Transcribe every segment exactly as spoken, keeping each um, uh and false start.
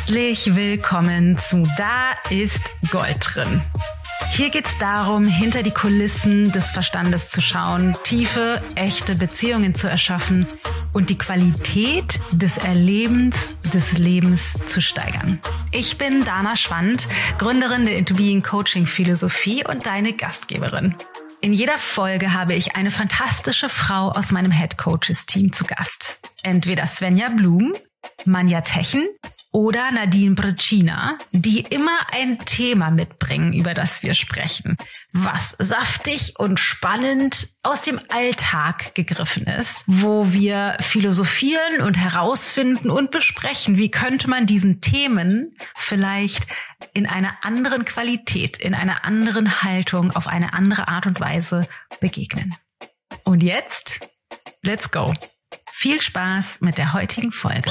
Herzlich willkommen zu Da ist Gold drin. Hier geht's darum, hinter die Kulissen des Verstandes zu schauen, tiefe, echte Beziehungen zu erschaffen und die Qualität des Erlebens des Lebens zu steigern. Ich bin Dana Schwand, Gründerin der Into Being Coaching Philosophie und deine Gastgeberin. In jeder Folge habe ich eine fantastische Frau aus meinem Head Coaches Team zu Gast. Entweder Svenja Blum, Manja Techen oder Nadine Brecina, die immer ein Thema mitbringen, über das wir sprechen, was saftig und spannend aus dem Alltag gegriffen ist, wo wir philosophieren und herausfinden und besprechen, wie könnte man diesen Themen vielleicht in einer anderen Qualität, in einer anderen Haltung, auf eine andere Art und Weise begegnen. Und jetzt, let's go! Viel Spaß mit der heutigen Folge.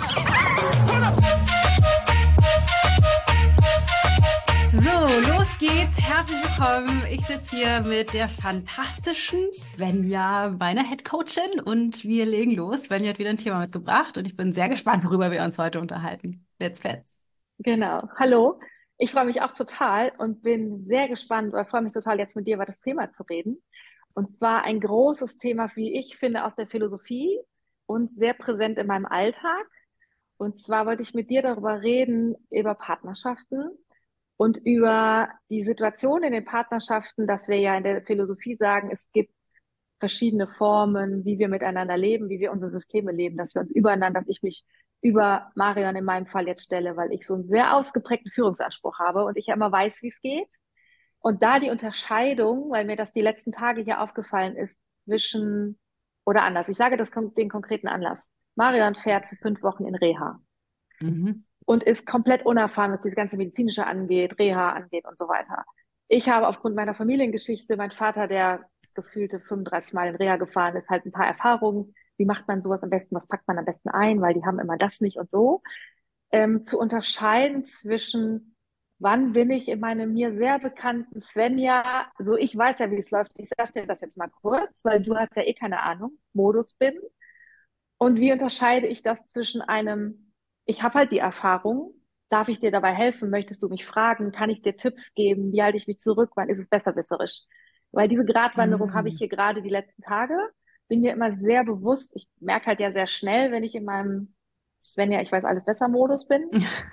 So, los geht's. Herzlich willkommen. Ich sitze hier mit der fantastischen Svenja, meiner Headcoachin, und wir legen los. Svenja hat wieder ein Thema mitgebracht und ich bin sehr gespannt, worüber wir uns heute unterhalten. Let's fetz. Genau. Hallo. Ich freue mich auch total und bin sehr gespannt oder freue mich total, jetzt mit dir über das Thema zu reden. Und zwar ein großes Thema, wie ich finde, aus der Philosophie und sehr präsent in meinem Alltag. Und zwar wollte ich mit dir darüber reden, über Partnerschaften und über die Situation in den Partnerschaften, dass wir ja in der Philosophie sagen, es gibt verschiedene Formen, wie wir miteinander leben, wie wir unsere Systeme leben, dass wir uns übereinander, dass ich mich über Marion in meinem Fall jetzt stelle, weil ich so einen sehr ausgeprägten Führungsanspruch habe und ich ja immer weiß, wie es geht. Und da die Unterscheidung, weil mir das die letzten Tage hier aufgefallen ist, zwischen, oder anders, ich sage das den konkreten Anlass. Marion fährt für fünf Wochen in Reha Mhm. und ist komplett unerfahren, was dieses ganze Medizinische angeht, Reha angeht und so weiter. Ich habe aufgrund meiner Familiengeschichte, mein Vater, der gefühlte fünfunddreißig Mal in Reha gefahren ist, halt ein paar Erfahrungen. Wie macht man sowas am besten? Was packt man am besten ein? Weil die haben immer das nicht und so. Ähm, zu unterscheiden zwischen, wann bin ich in meinem mir sehr bekannten Svenja, so ich weiß ja, wie es läuft, ich sage dir das jetzt mal kurz, weil du hast ja eh keine Ahnung, Modus bin. Und wie unterscheide ich das zwischen einem, ich habe halt die Erfahrung, darf ich dir dabei helfen? Möchtest du mich fragen? Kann ich dir Tipps geben? Wie halte ich mich zurück? Wann ist es besserwisserisch? Weil diese Gratwanderung Mhm. habe ich hier gerade die letzten Tage. Bin mir immer sehr bewusst. Ich merke halt ja sehr schnell, wenn ich in meinem Svenja, ich weiß alles besser Modus bin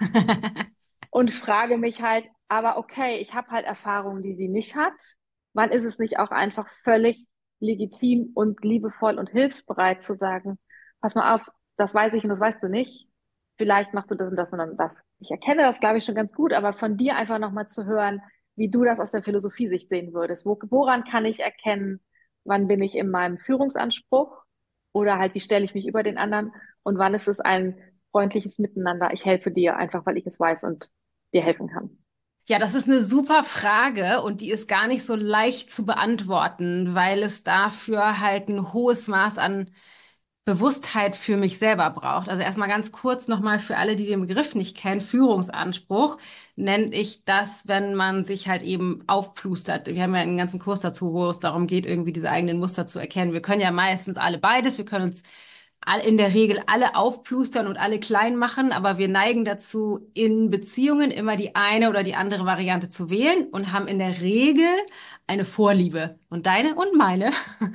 und frage mich halt, aber okay, ich habe halt Erfahrungen, die sie nicht hat. Wann ist es nicht auch einfach völlig legitim und liebevoll und hilfsbereit zu sagen, pass mal auf, das weiß ich und das weißt du nicht. Vielleicht machst du das und das und das. Ich erkenne das, glaube ich, schon ganz gut, aber von dir einfach nochmal zu hören, wie du das aus der Philosophiesicht sehen würdest. Wo, woran kann ich erkennen, wann bin ich in meinem Führungsanspruch oder halt, wie stelle ich mich über den anderen und wann ist es ein freundliches Miteinander, ich helfe dir einfach, weil ich es weiß und dir helfen kann. Ja, das ist eine super Frage und die ist gar nicht so leicht zu beantworten, weil es dafür halt ein hohes Maß an Bewusstheit für mich selber braucht. Also erstmal ganz kurz nochmal für alle, die den Begriff nicht kennen: Führungsanspruch nenne ich das, wenn man sich halt eben aufplustert. Wir haben ja einen ganzen Kurs dazu, wo es darum geht, irgendwie diese eigenen Muster zu erkennen. Wir können ja meistens alle beides. Wir können uns all, in der Regel alle aufplustern und alle klein machen, aber wir neigen dazu, in Beziehungen immer die eine oder die andere Variante zu wählen und haben in der Regel eine Vorliebe. Und deine und meine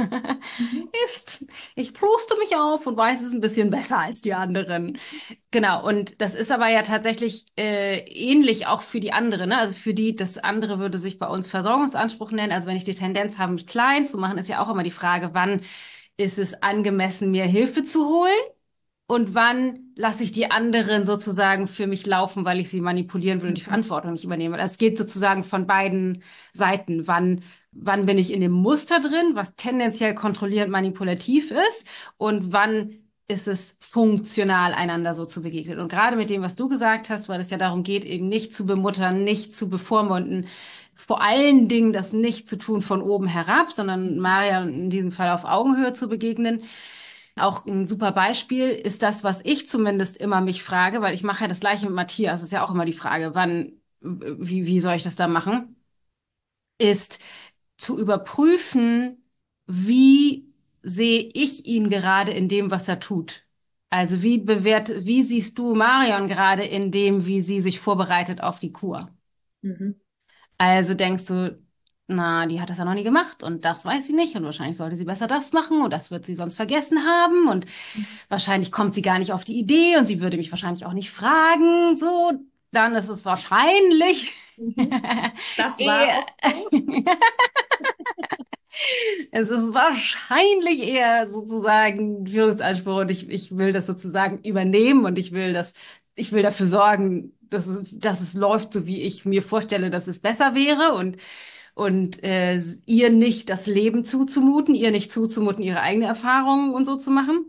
Mhm. ist, ich pluste mich auf und weiß es ein bisschen besser als die anderen. Genau, und das ist aber ja tatsächlich äh, ähnlich auch für die andere, ne? Also für die, das andere würde sich bei uns Versorgungsanspruch nennen. Also wenn ich die Tendenz habe, mich klein zu machen, ist ja auch immer die Frage, wann ist es angemessen, mir Hilfe zu holen? Und wann lasse ich die anderen sozusagen für mich laufen, weil ich sie manipulieren will und die Mhm. Verantwortung nicht übernehmen will? Also es geht sozusagen von beiden Seiten. Wann, wann bin ich in dem Muster drin, was tendenziell kontrollierend manipulativ ist? Und wann ist es funktional, einander so zu begegnen? Und gerade mit dem, was du gesagt hast, weil es ja darum geht, eben nicht zu bemuttern, nicht zu bevormunden, vor allen Dingen das nicht zu tun von oben herab, sondern Maria in diesem Fall auf Augenhöhe zu begegnen. Auch ein super Beispiel ist das, was ich zumindest immer mich frage, weil ich mache ja das Gleiche mit Matthias. Das ist ja auch immer die Frage, wann, wie, wie soll ich das da machen? Ist zu überprüfen, wie sehe ich ihn gerade in dem, was er tut. Also wie bewert, wie siehst du Marion gerade in dem, wie sie sich vorbereitet auf die Kur? Mhm. Also denkst du, na, die hat das ja noch nie gemacht und das weiß sie nicht und wahrscheinlich sollte sie besser das machen und das wird sie sonst vergessen haben und wahrscheinlich kommt sie gar nicht auf die Idee und sie würde mich wahrscheinlich auch nicht fragen, so, dann ist es wahrscheinlich Mhm. Das war eher, auch so. es ist wahrscheinlich eher sozusagen ein Führungsanspruch und ich, ich will das sozusagen übernehmen und ich will das, ich will dafür sorgen, dass es, dass es läuft, so wie ich mir vorstelle, dass es besser wäre und und äh, ihr nicht das Leben zuzumuten, ihr nicht zuzumuten, ihre eigene Erfahrungen und so zu machen.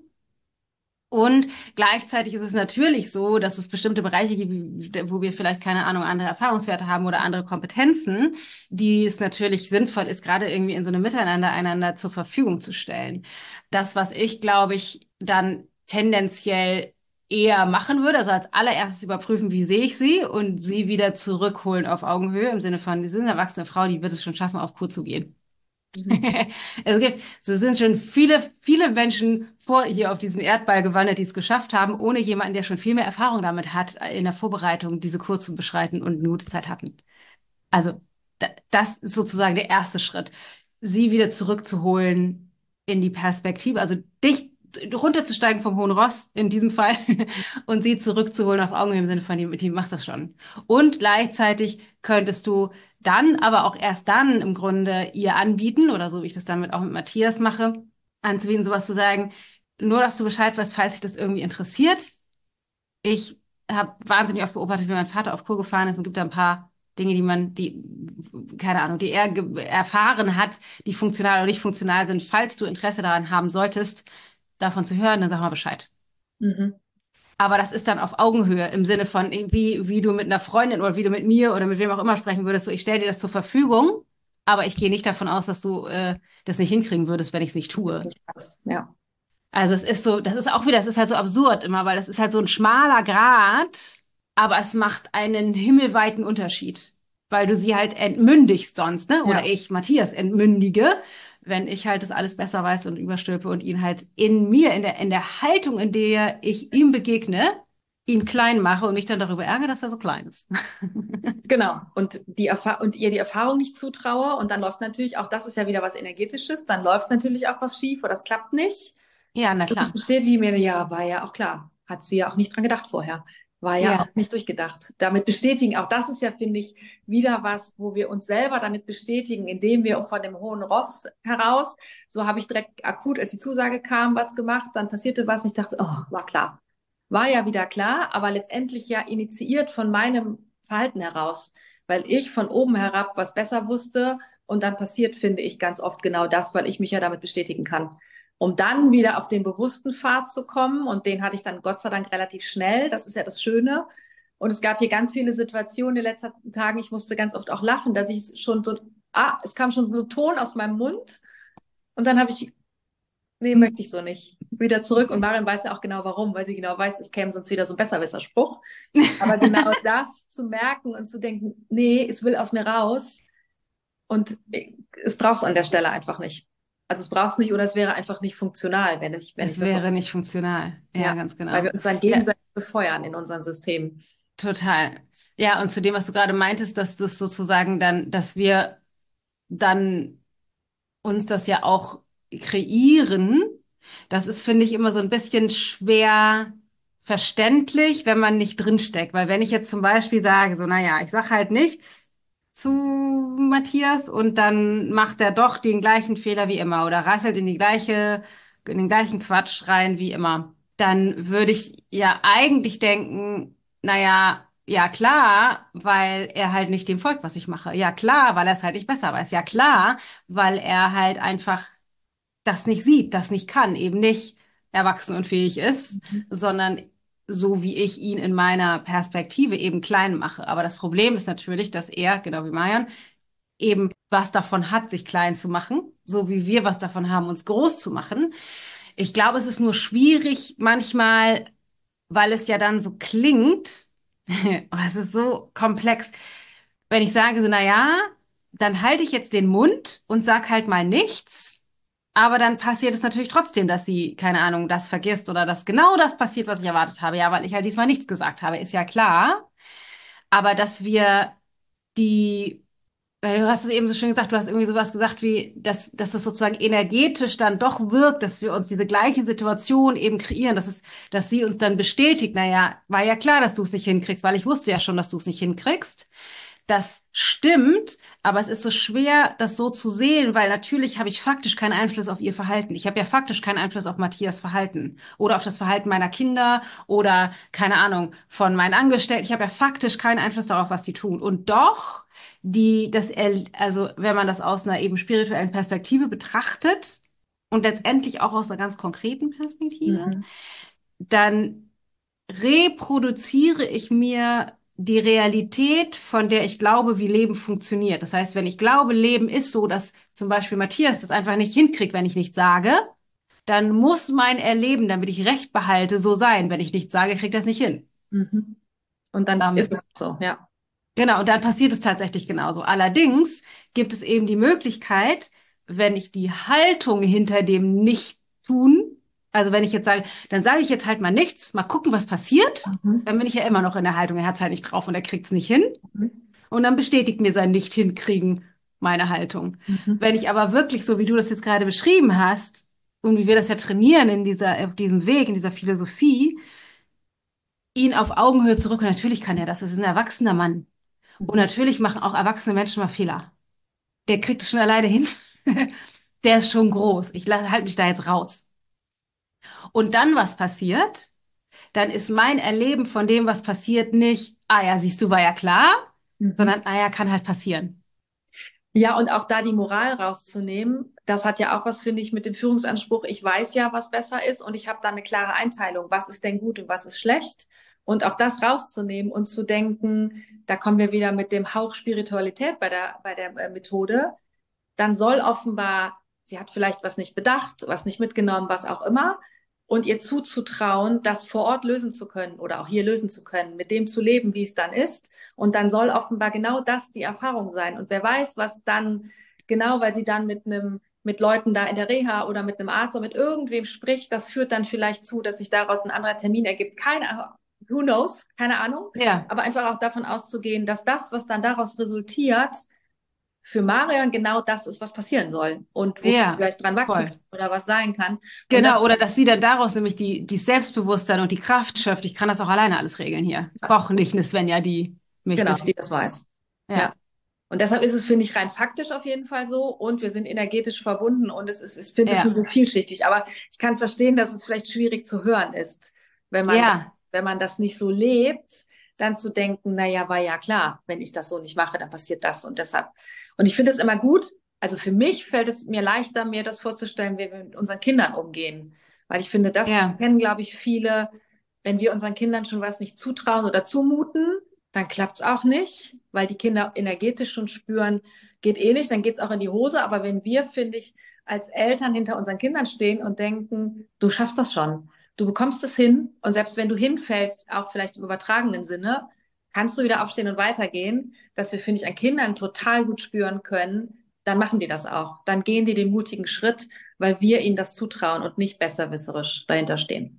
Und gleichzeitig ist es natürlich so, dass es bestimmte Bereiche gibt, wo wir vielleicht keine Ahnung, andere Erfahrungswerte haben oder andere Kompetenzen, die es natürlich sinnvoll ist, gerade irgendwie in so einem Miteinander einander zur Verfügung zu stellen. Das, was ich, glaube ich, dann tendenziell eher machen würde, also als allererstes überprüfen, wie sehe ich sie und sie wieder zurückholen auf Augenhöhe im Sinne von, sie sind eine erwachsene Frau, die wird es schon schaffen, auf Kur zu gehen. Mhm. Es gibt, so sind schon viele, viele Menschen vor hier auf diesem Erdball gewandert, die es geschafft haben, ohne jemanden, der schon viel mehr Erfahrung damit hat, in der Vorbereitung diese Kur zu beschreiten und eine gute Zeit hatten. Also da, das ist sozusagen der erste Schritt, sie wieder zurückzuholen in die Perspektive, also dich runterzusteigen vom hohen Ross in diesem Fall und sie zurückzuholen auf Augenhöhe im Sinne von, die, die machst das schon. Und gleichzeitig könntest du dann, aber auch erst dann im Grunde ihr anbieten, oder so wie ich das damit auch mit Matthias mache, anzubieten, sowas zu sagen, nur dass du Bescheid weißt, falls dich das irgendwie interessiert. Ich habe wahnsinnig oft beobachtet, wie mein Vater auf Kur gefahren ist und gibt da ein paar Dinge, die man, die, keine Ahnung, die er erfahren hat, die funktional oder nicht funktional sind. Falls du Interesse daran haben solltest, davon zu hören, dann sag mal Bescheid. Mhm. Aber das ist dann auf Augenhöhe im Sinne von, wie, wie du mit einer Freundin oder wie du mit mir oder mit wem auch immer sprechen würdest. So, ich stelle dir das zur Verfügung, aber ich gehe nicht davon aus, dass du äh, das nicht hinkriegen würdest, wenn ich es nicht tue. Nicht passt. Ja. Also es ist so, das ist auch wieder, das ist halt so absurd immer, weil das ist halt so ein schmaler Grat, aber es macht einen himmelweiten Unterschied, weil du sie halt entmündigst sonst, ne? Oder Ja. ich, Matthias, entmündige, wenn ich halt das alles besser weiß und überstülpe und ihn halt in mir, in der, in der Haltung, in der ich ihm begegne, ihn klein mache und mich dann darüber ärgere, dass er so klein ist. Genau. Und die Erfa und ihr die Erfahrung nicht zutraue. Und dann läuft natürlich auch, das ist ja wieder was Energetisches, dann läuft natürlich auch was schief oder das klappt nicht. Ja, na Und ich klar. bestätige mir, ja, war ja auch klar. Hat sie ja auch nicht dran gedacht vorher. War ja Ja, auch nicht durchgedacht. Damit bestätigen, auch das ist ja, finde ich, wieder was, wo wir uns selber damit bestätigen, indem wir von dem hohen Ross heraus, so habe ich direkt akut, als die Zusage kam, was gemacht, dann passierte was und ich dachte, oh, war klar. War ja wieder klar, aber letztendlich ja initiiert von meinem Verhalten heraus, weil ich von oben herab was besser wusste und dann passiert, finde ich, ganz oft genau das, weil ich mich ja damit bestätigen kann, um dann wieder auf den bewussten Pfad zu kommen. Und den hatte ich dann Gott sei Dank relativ schnell. Das ist ja das Schöne. Und es gab hier ganz viele Situationen in den letzten Tagen. Ich musste ganz oft auch lachen, dass ich schon so, ah, es kam schon so ein Ton aus meinem Mund. Und dann habe ich, nee, möchte ich so nicht. Wieder zurück. Und Marion weiß ja auch genau warum, weil sie genau weiß, es käme sonst wieder so ein Besserwisserspruch. Aber genau das zu merken und zu denken, nee, es will aus mir raus. Und es braucht es an der Stelle einfach nicht. Also es braucht es nicht oder es wäre einfach nicht funktional, wenn ich, wenn ich es das so, wäre nicht funktional. Ja, ja, ganz weil genau. wir uns dann Ja, gegenseitig befeuern in unseren Systemen. total. Ja, und zu dem, was du gerade meintest, dass das sozusagen dann, dass wir dann uns das ja auch kreieren, das ist, finde ich, immer so ein bisschen schwer verständlich, wenn man nicht drinsteckt. Weil wenn ich jetzt zum Beispiel sage, so, naja, ich sag halt nichts zu Matthias und dann macht er doch den gleichen Fehler wie immer oder rasselt in die gleiche, in den gleichen Quatsch rein wie immer, dann würde ich ja eigentlich denken, naja, ja klar, weil er halt nicht dem folgt, was ich mache. Ja klar, weil er es halt nicht besser weiß. Ja klar, weil er halt einfach das nicht sieht, das nicht kann, eben nicht erwachsen und fähig ist, sondern so wie ich ihn in meiner Perspektive eben klein mache. Aber das Problem ist natürlich, dass er, genau wie Marian, eben was davon hat, sich klein zu machen, so wie wir was davon haben, uns groß zu machen. Ich glaube, es ist nur schwierig manchmal, weil es ja dann so klingt, oh, es ist so komplex, wenn ich sage so, na ja, dann halte ich jetzt den Mund und sag halt mal nichts. Aber dann passiert es natürlich trotzdem, dass sie, keine Ahnung, das vergisst oder dass genau das passiert, was ich erwartet habe. Ja, weil ich halt diesmal nichts gesagt habe, ist ja klar. Aber dass wir die, weil du hast es eben so schön gesagt, du hast irgendwie sowas gesagt wie, dass, dass das sozusagen energetisch dann doch wirkt, dass wir uns diese gleiche Situation eben kreieren, dass es, dass sie uns dann bestätigt, naja, war ja klar, dass du es nicht hinkriegst, weil ich wusste ja schon, dass du es nicht hinkriegst. Das stimmt, aber es ist so schwer, das so zu sehen, weil natürlich habe ich faktisch keinen Einfluss auf ihr Verhalten. Ich habe ja faktisch keinen Einfluss auf Matthias Verhalten oder auf das Verhalten meiner Kinder oder keine Ahnung von meinen Angestellten. Ich habe ja faktisch keinen Einfluss darauf, was die tun. Und doch, die, das, er- also wenn man das aus einer eben spirituellen Perspektive betrachtet und letztendlich auch aus einer ganz konkreten Perspektive, Mhm. dann reproduziere ich mir die Realität, von der ich glaube, wie Leben funktioniert. Das heißt, wenn ich glaube, Leben ist so, dass zum Beispiel Matthias das einfach nicht hinkriegt, wenn ich nichts sage, dann muss mein Erleben, damit ich Recht behalte, so sein. Wenn ich nichts sage, kriegt er es nicht hin. Mhm. Und dann ist Ähm, es so, ja. genau, und dann passiert es tatsächlich genauso. Allerdings gibt es eben die Möglichkeit, wenn ich die Haltung hinter dem Nicht-Tun, also wenn ich jetzt sage, dann sage ich jetzt halt mal nichts, mal gucken, was passiert, Mhm. dann bin ich ja immer noch in der Haltung, er hat es halt nicht drauf und er kriegt es nicht hin. Mhm. Und dann bestätigt mir sein Nicht-Hinkriegen meine Haltung. Mhm. Wenn ich aber wirklich, so wie du das jetzt gerade beschrieben hast, und wie wir das ja trainieren in dieser, auf diesem Weg, in dieser Philosophie, ihn auf Augenhöhe zurück, und natürlich kann er das, das ist ein erwachsener Mann. Und Mhm. natürlich machen auch erwachsene Menschen mal Fehler. Der kriegt es schon alleine hin. Der ist schon groß. Ich halte mich da jetzt raus. Und dann, was passiert? Dann ist mein Erleben von dem, was passiert, nicht, ah ja, siehst du, war ja klar, Mhm. sondern, ah ja, kann halt passieren. Ja, und auch da die Moral rauszunehmen, das hat ja auch was, finde ich, mit dem Führungsanspruch. Ich weiß ja, was besser ist und ich habe da eine klare Einteilung, was ist denn gut und was ist schlecht. Und auch das rauszunehmen und zu denken, da kommen wir wieder mit dem Hauch Spiritualität bei der, bei der äh, Methode. Dann soll offenbar, sie hat vielleicht was nicht bedacht, was nicht mitgenommen, was auch immer. Und ihr zuzutrauen, das vor Ort lösen zu können oder auch hier lösen zu können, mit dem zu leben, wie es dann ist. Und dann soll offenbar genau das die Erfahrung sein. Und wer weiß, was dann genau, weil sie dann mit einem, mit Leuten da in der Reha oder mit einem Arzt oder mit irgendwem spricht, das führt dann vielleicht zu, dass sich daraus ein anderer Termin ergibt. Keine, who knows? Keine Ahnung. Ja, Aber einfach auch davon auszugehen, dass das, was dann daraus resultiert, für Marion genau das ist, was passieren soll und wo sie ja, vielleicht dran wachsen voll. kann oder was sein kann. Und das, Genau, oder dass sie dann daraus nämlich die, die Selbstbewusstsein und die Kraft schöpft. Ich kann das auch alleine alles regeln hier. Ich brauche nicht eine Svenja, die mich genau, mit. die das weiß. Ja. Ja, Und deshalb ist es, finde ich, rein faktisch auf jeden Fall so. Und wir sind energetisch verbunden und es ist, ich finde, es ist ja, so vielschichtig. Aber ich kann verstehen, dass es vielleicht schwierig zu hören ist, wenn man, ja, wenn man das nicht so lebt, dann zu denken, na ja, war ja klar, wenn ich das so nicht mache, dann passiert das und deshalb. Und ich finde es immer gut. Also für mich fällt es mir leichter, mir das vorzustellen, wie wir mit unseren Kindern umgehen. Weil ich finde, das ja. kennen, glaube ich, viele, wenn wir unseren Kindern schon was nicht zutrauen oder zumuten, dann klappt's auch nicht, weil die Kinder energetisch schon spüren, geht eh nicht, dann geht's auch in die Hose. Aber wenn wir, finde ich, als Eltern hinter unseren Kindern stehen und denken, du schaffst das schon, du bekommst es hin und selbst wenn du hinfällst, auch vielleicht im übertragenen Sinne, kannst du wieder aufstehen und weitergehen, dass wir, finde ich, an Kindern total gut spüren können, dann machen die das auch. Dann gehen die den mutigen Schritt, weil wir ihnen das zutrauen und nicht besserwisserisch dahinter stehen.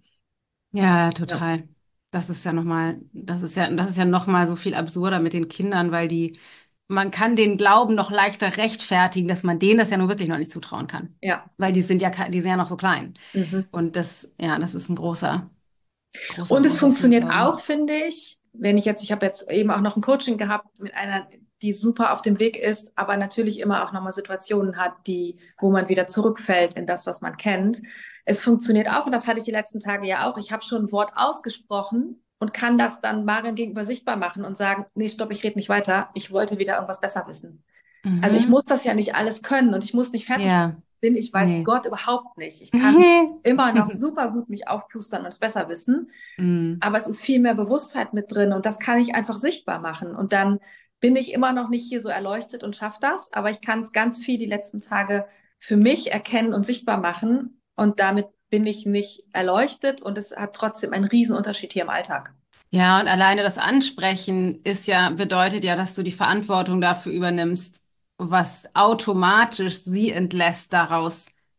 Ja, Ja. total. Das ist ja nochmal, das ist ja, das ist ja nochmal so viel absurder mit den Kindern, weil die, man kann den Glauben noch leichter rechtfertigen, dass man denen das ja nur wirklich noch nicht zutrauen kann. Ja. Weil die sind ja, ke- die sind ja noch so klein. Mhm. Und das, ja, das ist ein großer, großer, Und es großer funktioniert auch, Fehlglaube. finde ich, wenn ich jetzt, ich habe jetzt eben auch noch ein Coaching gehabt mit einer, die super auf dem Weg ist, aber natürlich immer auch nochmal Situationen hat, die, wo man wieder zurückfällt in das, was man kennt. Es funktioniert auch, und das hatte ich die letzten Tage ja auch. Ich habe schon ein Wort ausgesprochen und kann das dann Marion gegenüber sichtbar machen und sagen, nee, stopp, ich rede nicht weiter. Ich wollte wieder irgendwas besser wissen. Also ich Mhm. muss das ja nicht alles können und ich muss nicht fertig Ja, bin. Ich weiß nee. Gott überhaupt nicht. Ich kann immer noch super gut mich aufplustern und es besser wissen. Mhm. Aber es ist viel mehr Bewusstheit mit drin und das kann ich einfach sichtbar machen. Und dann bin ich immer noch nicht hier so erleuchtet und schaffe das, aber ich kann es ganz viel die letzten Tage für mich erkennen und sichtbar machen. Und damit bin ich nicht erleuchtet und es hat trotzdem einen Riesenunterschied hier im Alltag. Ja, und alleine das Ansprechen ist ja, bedeutet ja, dass du die Verantwortung dafür übernimmst, was automatisch sie entlässt, daraus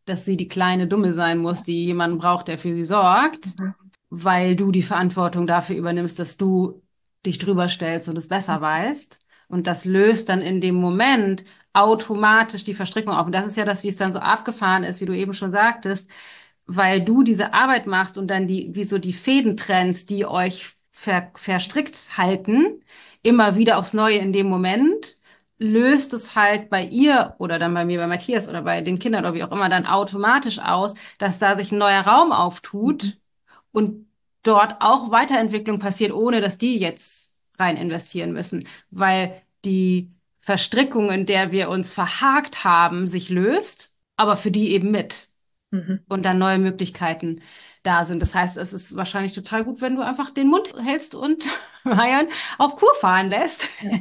dass sie die kleine Dumme sein muss, die jemanden braucht, der für sie sorgt, Mhm. weil du die Verantwortung dafür übernimmst, dass du dich drüber stellst und es besser weißt. Und das löst dann in dem Moment automatisch die Verstrickung auf. Und das ist ja das, wie es dann so abgefahren ist, wie du eben schon sagtest, weil du diese Arbeit machst und dann die, wie so die Fäden trennst, die euch ver, verstrickt halten, immer wieder aufs Neue in dem Moment, löst es halt bei ihr oder dann bei mir, bei Matthias oder bei den Kindern oder wie auch immer dann automatisch aus, dass da sich ein neuer Raum auftut und dort auch Weiterentwicklung passiert, ohne dass die jetzt rein investieren müssen, weil die Verstrickung, in der wir uns verhakt haben, sich löst, aber für die eben mit Mhm. und dann neue Möglichkeiten da sind. Das heißt, es ist wahrscheinlich total gut, wenn du einfach den Mund hältst und Marian auf Kur fahren lässt. Ja.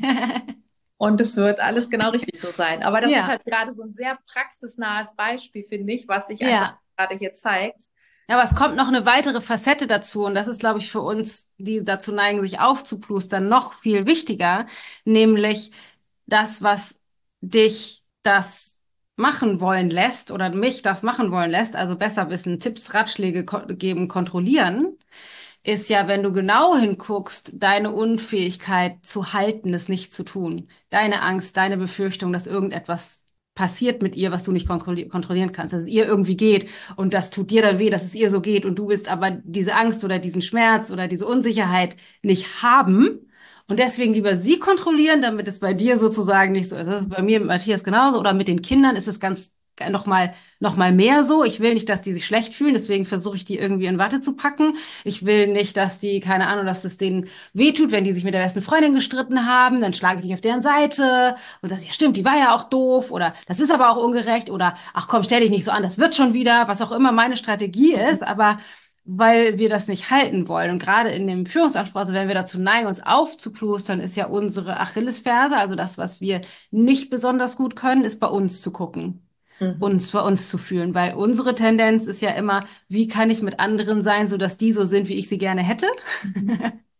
Und es wird alles genau richtig so sein. Aber das ist Ja, halt gerade so ein sehr praxisnahes Beispiel, finde ich, was sich einfach ja. gerade hier zeigt. Ja, aber es kommt noch eine weitere Facette dazu und das ist, glaube ich, für uns, die dazu neigen, sich aufzuplustern, noch viel wichtiger, nämlich das, was dich das machen wollen lässt oder mich das machen wollen lässt, also besser wissen, Tipps, Ratschläge ko geben, kontrollieren, ist ja, wenn du genau hinguckst, deine Unfähigkeit zu halten, es nicht zu tun. Deine Angst, deine Befürchtung, dass irgendetwas passiert mit ihr, was du nicht kontrolli kontrollieren kannst, dass es ihr irgendwie geht und das tut dir dann weh, dass es ihr so geht und du willst aber diese Angst oder diesen Schmerz oder diese Unsicherheit nicht haben und deswegen lieber sie kontrollieren, damit es bei dir sozusagen nicht so ist. Das ist bei mir mit Matthias genauso oder mit den Kindern ist es ganz noch mal noch mal mehr so. Ich will nicht, dass die sich schlecht fühlen, deswegen versuche ich die irgendwie in Watte zu packen. Ich will nicht, dass die, keine Ahnung, dass es denen wehtut, wenn die sich mit der besten Freundin gestritten haben, dann schlage ich mich auf deren Seite und das, ja stimmt, die war ja auch doof oder das ist aber auch ungerecht oder ach komm, stell dich nicht so an, das wird schon wieder, was auch immer meine Strategie ist, aber weil wir das nicht halten wollen. Und gerade in dem Führungsanspruch, also wenn wir dazu neigen, uns aufzuplustern, ist ja unsere Achillesferse, also das, was wir nicht besonders gut können, ist bei uns zu gucken, Mhm. uns bei uns zu fühlen, weil unsere Tendenz ist ja immer, wie kann ich mit anderen sein, so dass die so sind, wie ich sie gerne hätte? Mhm.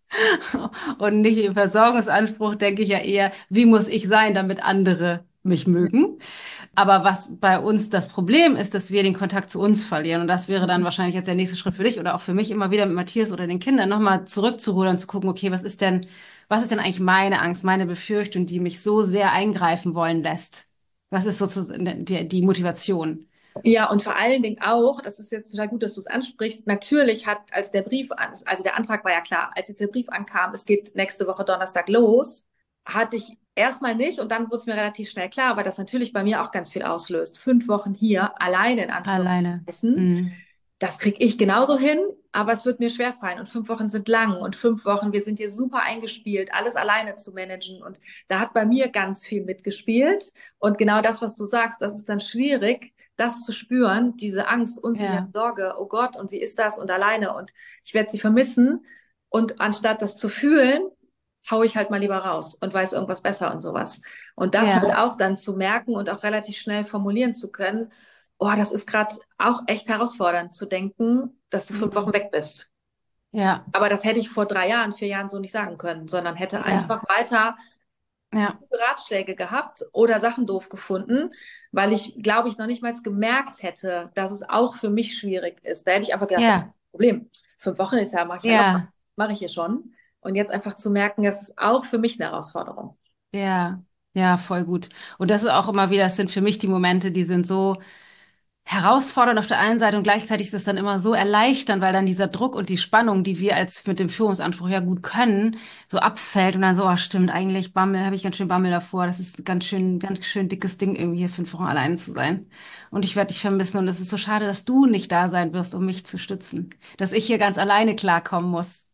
Und nicht im Versorgungsanspruch denke ich ja eher, wie muss ich sein, damit andere mich mögen? Aber was bei uns das Problem ist, dass wir den Kontakt zu uns verlieren. Und das wäre dann Mhm. wahrscheinlich jetzt der nächste Schritt für dich oder auch für mich, immer wieder mit Matthias oder den Kindern nochmal zurückzurudern, zu gucken, okay, was ist denn, was ist denn eigentlich meine Angst, meine Befürchtung, die mich so sehr eingreifen wollen lässt? Was ist sozusagen die, die Motivation? Ja, und vor allen Dingen auch, das ist jetzt total gut, dass du es ansprichst, natürlich hat, als der Brief an, also der Antrag war ja klar, als jetzt der Brief ankam, es geht nächste Woche Donnerstag los, hatte ich erstmal nicht und dann wurde es mir relativ schnell klar, weil das natürlich bei mir auch ganz viel auslöst. Fünf Wochen hier, alleine in Alleine. Anführungszeichen, Mhm. das kriege ich genauso hin, aber es wird mir schwerfallen. Und fünf Wochen sind lang und fünf Wochen, wir sind hier super eingespielt, alles alleine zu managen. Und da hat bei mir ganz viel mitgespielt. Und genau das, was du sagst, das ist dann schwierig, das zu spüren, diese Angst, Unsicherheit, Ja, Sorge, oh Gott, und wie ist das und alleine und ich werde sie vermissen. Und anstatt das zu fühlen, hau ich halt mal lieber raus und weiß irgendwas besser und sowas. Und das halt ja, auch dann zu merken und auch relativ schnell formulieren zu können, oh, das ist gerade auch echt herausfordernd zu denken, dass du fünf Wochen mhm. weg bist. Ja, Aber das hätte ich vor drei Jahren, vier Jahren so nicht sagen können, sondern hätte ja, einfach weiter ja, Ratschläge gehabt oder Sachen doof gefunden, weil ich, glaube ich, noch nicht mal gemerkt hätte, dass es auch für mich schwierig ist. Da hätte ich einfach gedacht, das ist ja, kein Problem. Fünf Wochen ist ja, mache ich ja locker, ja, mache ich hier schon. Und jetzt einfach zu merken, das ist auch für mich eine Herausforderung. ja, ja, voll gut. Und das ist auch immer wieder, das sind für mich die Momente, die sind so herausfordernd auf der einen Seite und gleichzeitig ist es dann immer so erleichternd, weil dann dieser Druck und die Spannung, die wir als mit dem Führungsanspruch ja gut können, so abfällt und dann so, oh, stimmt, eigentlich Bammel, habe ich ganz schön Bammel davor. Das ist ganz schön, ganz schön dickes Ding, irgendwie hier fünf Wochen alleine zu sein. Und ich werde dich vermissen und es ist so schade, dass du nicht da sein wirst, um mich zu stützen. Dass ich hier ganz alleine klarkommen muss.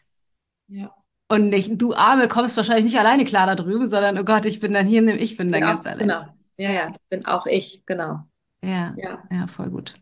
Ja. Und nicht, du Arme kommst wahrscheinlich nicht alleine klar da drüben, sondern, oh Gott, ich bin dann hier, ich bin Bin dann auch, ganz allein. genau. Ja, Ja, ja, das bin auch ich, genau. ja, Ja, ja, voll gut.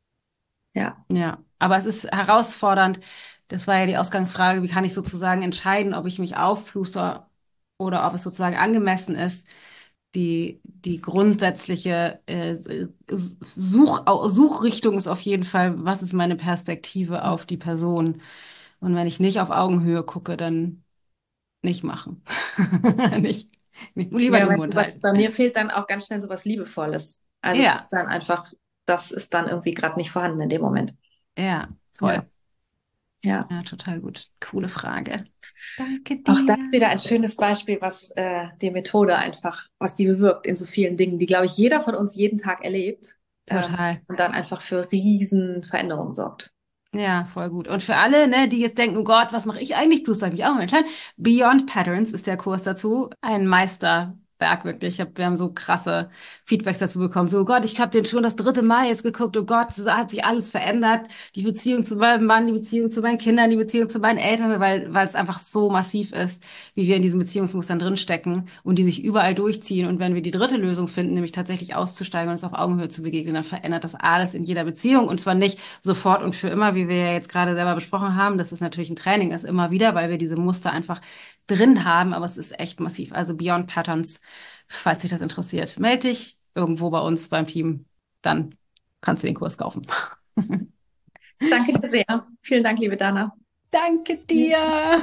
ja. Ja, aber es ist herausfordernd. Das war ja die Ausgangsfrage, wie kann ich sozusagen entscheiden, ob ich mich aufpluster oder ob es sozusagen angemessen ist. Die, die grundsätzliche äh, Such, Suchrichtung ist auf jeden Fall, was ist meine Perspektive auf die Person? Und wenn ich nicht auf Augenhöhe gucke, dann nicht machen. Nicht, nicht, lieber Ja, den weißt du, Mund was halten. bei mir fehlt dann auch ganz schnell so was Liebevolles. Also es ist Ja, dann einfach das ist dann irgendwie gerade nicht vorhanden in dem Moment. Ja, toll. Ja. Ja, total gut. Coole Frage. Danke dir. Auch das ist wieder ein schönes Beispiel, was äh, die Methode einfach, was die bewirkt in so vielen Dingen, die, glaube ich, jeder von uns jeden Tag erlebt. Total. Äh, und dann einfach für riesen Veränderungen sorgt. Ja, voll gut. Und für alle, ne, die jetzt denken, oh Gott, was mache ich eigentlich? Plus sage ich auch mal klein. Beyond Patterns ist der Kurs dazu. Ein Meisterwerk wirklich. Ich hab, wir haben so krasse Feedbacks dazu bekommen. So, oh Gott, ich habe den schon das dritte Mal jetzt geguckt. Oh Gott, es hat sich alles verändert. Die Beziehung zu meinem Mann, die Beziehung zu meinen Kindern, die Beziehung zu meinen Eltern, weil weil es einfach so massiv ist, wie wir in diesen Beziehungsmustern drinstecken und die sich überall durchziehen. Und wenn wir die dritte Lösung finden, nämlich tatsächlich auszusteigen und uns auf Augenhöhe zu begegnen, dann verändert das alles in jeder Beziehung. Und zwar nicht sofort und für immer, wie wir ja jetzt gerade selber besprochen haben. Das ist natürlich ein Training, ist immer wieder, weil wir diese Muster einfach drin haben. Aber es ist echt massiv. Also Beyond Patterns, falls dich das interessiert, melde dich irgendwo bei uns beim Team. Dann kannst du den Kurs kaufen. Danke dir sehr. Vielen Dank, liebe Dana. Danke dir.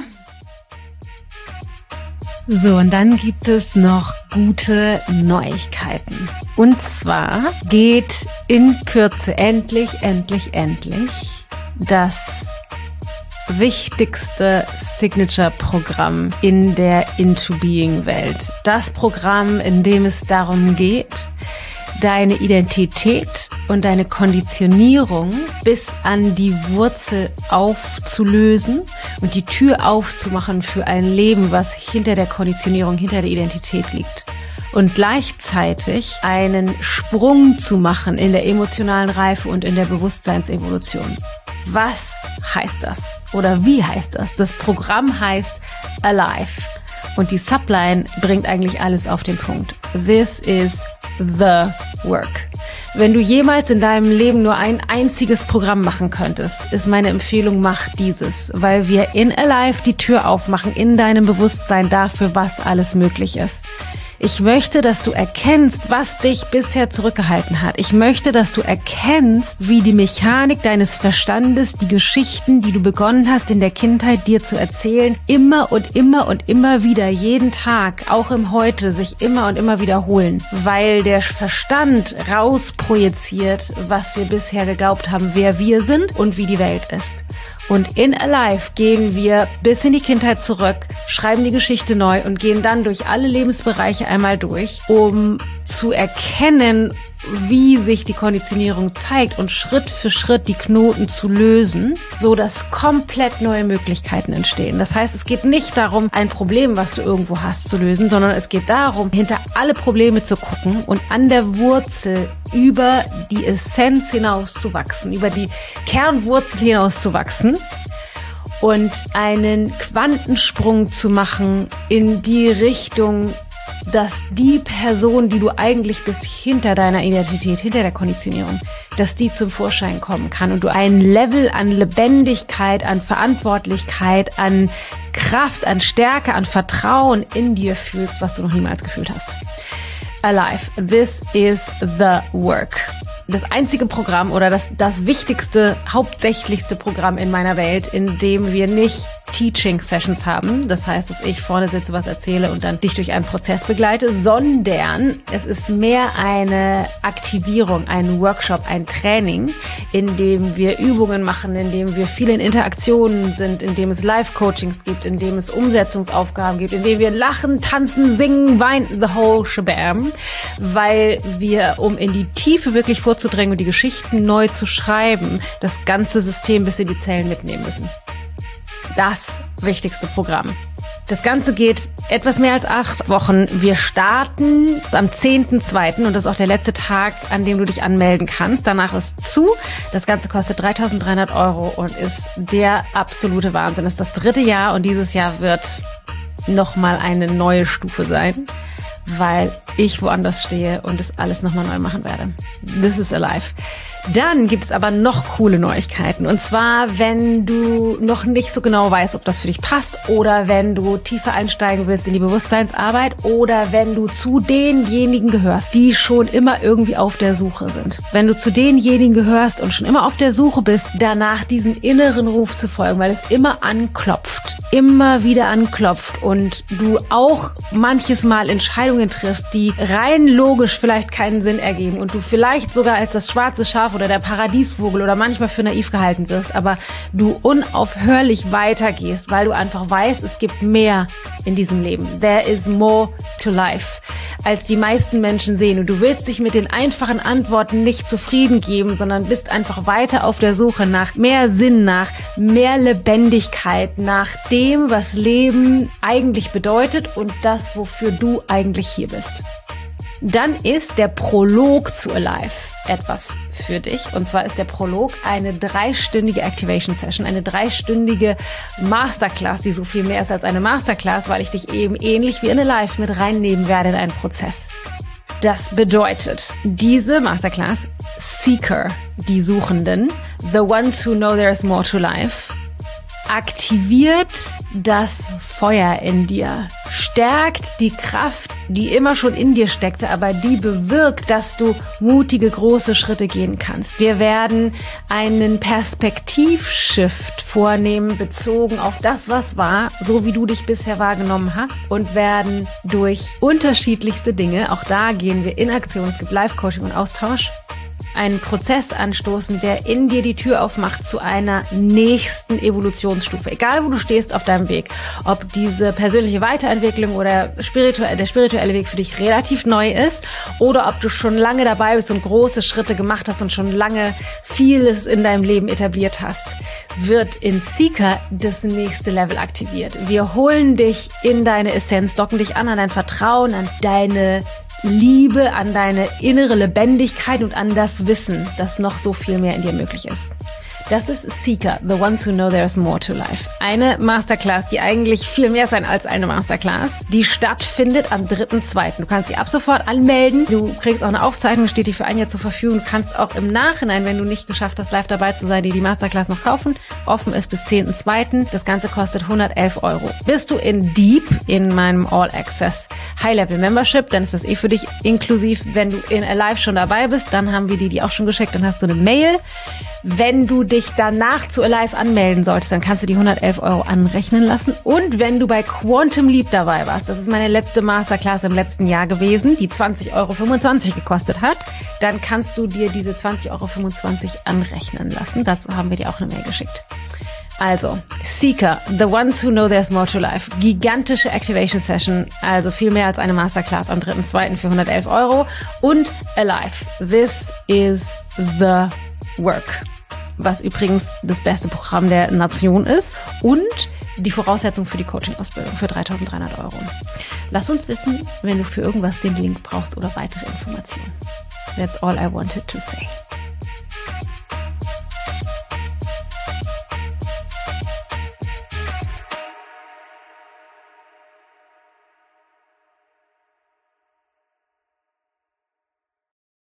So, und dann gibt es noch gute Neuigkeiten. Und zwar geht in Kürze endlich, endlich, endlich das wichtigste Signature-Programm in der Into Being-Welt. Das Programm, in dem es darum geht, deine Identität und deine Konditionierung bis an die Wurzel aufzulösen und die Tür aufzumachen für ein Leben, was hinter der Konditionierung, hinter der Identität liegt. Und gleichzeitig einen Sprung zu machen in der emotionalen Reife und in der Bewusstseinsevolution. Was heißt das? Oder wie heißt das? Das Programm heißt Alive. Und die Subline bringt eigentlich alles auf den Punkt. This is the work. Wenn du jemals in deinem Leben nur ein einziges Programm machen könntest, ist meine Empfehlung, mach dieses, weil wir in Alive die Tür aufmachen in deinem Bewusstsein dafür, was alles möglich ist. Ich möchte, dass du erkennst, was dich bisher zurückgehalten hat. Ich möchte, dass du erkennst, wie die Mechanik deines Verstandes, die Geschichten, die du begonnen hast in der Kindheit dir zu erzählen, immer und immer und immer wieder, jeden Tag, auch im Heute, sich immer und immer wiederholen. Weil der Verstand rausprojiziert, was wir bisher geglaubt haben, wer wir sind und wie die Welt ist. Und in Alive gehen wir bis in die Kindheit zurück, schreiben die Geschichte neu und gehen dann durch alle Lebensbereiche einmal durch, um zu erkennen, wie sich die Konditionierung zeigt und Schritt für Schritt die Knoten zu lösen, so dass komplett neue Möglichkeiten entstehen. Das heißt, es geht nicht darum, ein Problem, was du irgendwo hast, zu lösen, sondern es geht darum, hinter alle Probleme zu gucken und an der Wurzel über die Essenz hinaus zu wachsen, über die Kernwurzel hinaus zu wachsen und einen Quantensprung zu machen in die Richtung, dass die Person, die du eigentlich bist, hinter deiner Identität, hinter der Konditionierung, dass die zum Vorschein kommen kann und du ein Level an Lebendigkeit, an Verantwortlichkeit, an Kraft, an Stärke, an Vertrauen in dir fühlst, was du noch niemals gefühlt hast. Alive. This is the work. Das einzige Programm oder das, das wichtigste, hauptsächlichste Programm in meiner Welt, in dem wir nicht Teaching-Sessions haben. Das heißt, dass ich vorne sitze, was erzähle und dann dich durch einen Prozess begleite, sondern es ist mehr eine Aktivierung, ein Workshop, ein Training, in dem wir Übungen machen, in dem wir viel in Interaktionen sind, in dem es Live-Coachings gibt, in dem es Umsetzungsaufgaben gibt, in dem wir lachen, tanzen, singen, weinen, the whole shebang, weil wir, um in die Tiefe wirklich vorzudrängen und die Geschichten neu zu schreiben, das ganze System bis in die Zellen mitnehmen müssen. Das wichtigste Programm. Das Ganze geht etwas mehr als acht Wochen. Wir starten am zehnten zweiten und das ist auch der letzte Tag, an dem du dich anmelden kannst. Danach ist zu. Das Ganze kostet dreitausenddreihundert Euro und ist der absolute Wahnsinn. Das ist das dritte Jahr und dieses Jahr wird nochmal eine neue Stufe sein, weil ich woanders stehe und das alles nochmal neu machen werde. This is Alive. Dann gibt es aber noch coole Neuigkeiten. Und zwar, wenn du noch nicht so genau weißt, ob das für dich passt oder wenn du tiefer einsteigen willst in die Bewusstseinsarbeit oder wenn du zu denjenigen gehörst, die schon immer irgendwie auf der Suche sind. Wenn du zu denjenigen gehörst und schon immer auf der Suche bist, danach diesen inneren Ruf zu folgen, weil es immer anklopft, immer wieder anklopft und du auch manches Mal Entscheidungen triffst, die rein logisch vielleicht keinen Sinn ergeben und du vielleicht sogar als das schwarze Schaf oder der Paradiesvogel oder manchmal für naiv gehalten wirst, aber du unaufhörlich weitergehst, weil du einfach weißt, es gibt mehr in diesem Leben. There is more to life, als die meisten Menschen sehen. Und du willst dich mit den einfachen Antworten nicht zufrieden geben, sondern bist einfach weiter auf der Suche nach mehr Sinn, nach mehr Lebendigkeit, nach dem, was Leben eigentlich bedeutet und das, wofür du eigentlich hier bist. Dann ist der Prolog zu Alive etwas für dich. Und zwar ist der Prolog eine dreistündige Activation Session, eine dreistündige Masterclass, die so viel mehr ist als eine Masterclass, weil ich dich eben ähnlich wie in Alive mit reinnehmen werde in einen Prozess. Das bedeutet, diese Masterclass, Seeker, die Suchenden, the ones who know there is more to life, aktiviert das Feuer in dir, stärkt die Kraft, die immer schon in dir steckte, aber die bewirkt, dass du mutige, große Schritte gehen kannst. Wir werden einen Perspektivshift vornehmen, bezogen auf das, was war, so wie du dich bisher wahrgenommen hast und werden durch unterschiedlichste Dinge, auch da gehen wir in Aktion, es gibt Live-Coaching und Austausch, einen Prozess anstoßen, der in dir die Tür aufmacht zu einer nächsten Evolutionsstufe. Egal, wo du stehst auf deinem Weg, ob diese persönliche Weiterentwicklung oder spirituell, der spirituelle Weg für dich relativ neu ist oder ob du schon lange dabei bist und große Schritte gemacht hast und schon lange vieles in deinem Leben etabliert hast, wird in Seeker das nächste Level aktiviert. Wir holen dich in deine Essenz, docken dich an, an dein Vertrauen, an deine Liebe, an deine innere Lebendigkeit und an das Wissen, dass noch so viel mehr in dir möglich ist. Das ist Seeker, the ones who know there's more to life. Eine Masterclass, die eigentlich viel mehr sein als eine Masterclass, die stattfindet am dritten zweiten Du kannst dich ab sofort anmelden. Du kriegst auch eine Aufzeichnung, steht dir für ein Jahr zur Verfügung. Du kannst auch im Nachhinein, wenn du nicht geschafft hast, live dabei zu sein, dir die Masterclass noch kaufen. Offen ist bis zehnten zweiten Das Ganze kostet hundertelf Euro. Bist du in Deep, in meinem All-Access High-Level Membership, dann ist das eh für dich inklusiv. Wenn du in Alive schon dabei bist, dann haben wir dir die auch schon geschickt, dann hast du eine Mail. Wenn du dich danach zu Alive anmelden solltest, dann kannst du die hundertelf Euro anrechnen lassen. Und wenn du bei Quantum Leap dabei warst, das ist meine letzte Masterclass im letzten Jahr gewesen, die zwanzig Euro fünfundzwanzig gekostet hat, dann kannst du dir diese zwanzig Euro fünfundzwanzig anrechnen lassen. Dazu haben wir dir auch eine Mail geschickt. Also, Seeker, the ones who know there's more to life. Gigantische Activation Session, also viel mehr als eine Masterclass am dritten zweiten für hundertelf Euro. Und Alive, this is the work. Was übrigens das beste Programm der Nation ist und die Voraussetzung für die Coaching-Ausbildung für dreitausenddreihundert Euro. Lass uns wissen, wenn du für irgendwas den Link brauchst oder weitere Informationen. That's all I wanted to say.